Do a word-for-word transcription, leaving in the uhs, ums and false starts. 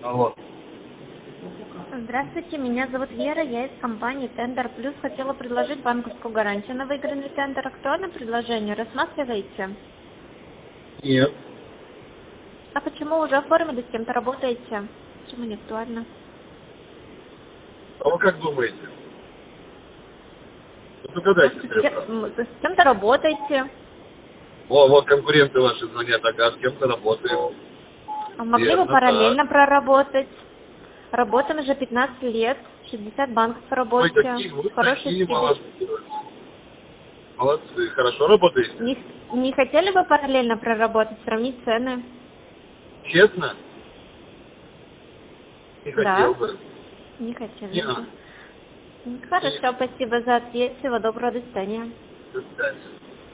Алло. Здравствуйте, меня зовут Вера, я из компании Тендер Плюс. Хотела предложить банковскую гарантию на выигранный тендер. Актуальное предложение, рассматриваете? Нет. А почему уже оформили, с кем-то работаете? Почему не актуально? А вы как думаете? Ну, Ну, догадайтесь, с, кем- Тревка. м, с кем-то работаете. О, вот конкуренты ваши звонят, ага, с кем-то работаем. А могли бы Верно, так. параллельно проработать? Работаем уже пятнадцать лет, шестьдесят банков в Вы работе, такие, вы хороший такие стиль. молодцы. Молодцы, хорошо работаете? Не, не хотели бы параллельно проработать, сравнить цены? Честно? Не хотел Да, бы. не хотели Не, бы. не. Хорошо, спасибо за ответ. Всего доброго, до свидания. До свидания.